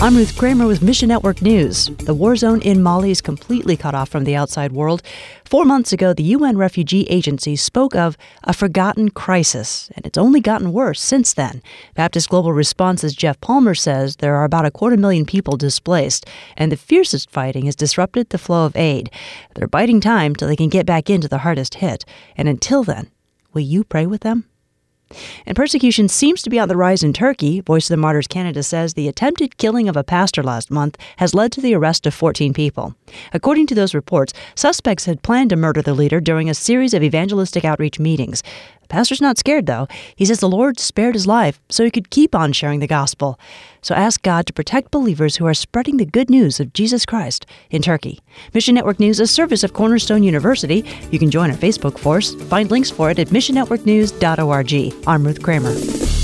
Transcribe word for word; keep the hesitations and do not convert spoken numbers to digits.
I'm Ruth Kramer with Mission Network News. The war zone in Mali is completely cut off from the outside world. Four months ago, the U N Refugee Agency spoke of a forgotten crisis, and it's only gotten worse since then. Baptist Global Response's Jeff Palmer says there are about a quarter million people displaced, and the fiercest fighting has disrupted the flow of aid. They're biding time till they can get back into the hardest hit. And until then, will you pray with them? And persecution seems to be on the rise in Turkey. Voice of the Martyrs Canada says the attempted killing of a pastor last month has led to the arrest of fourteen people. According to those reports, suspects had planned to murder the leader during a series of evangelistic outreach meetings. The pastor's not scared, though. He says the Lord spared his life so he could keep on sharing the gospel. So ask God to protect believers who are spreading the good news of Jesus Christ in Turkey. Mission Network News, a service of Cornerstone University. You can join our Facebook force. Find links for it at mission network news dot org. I'm Ruth Kramer.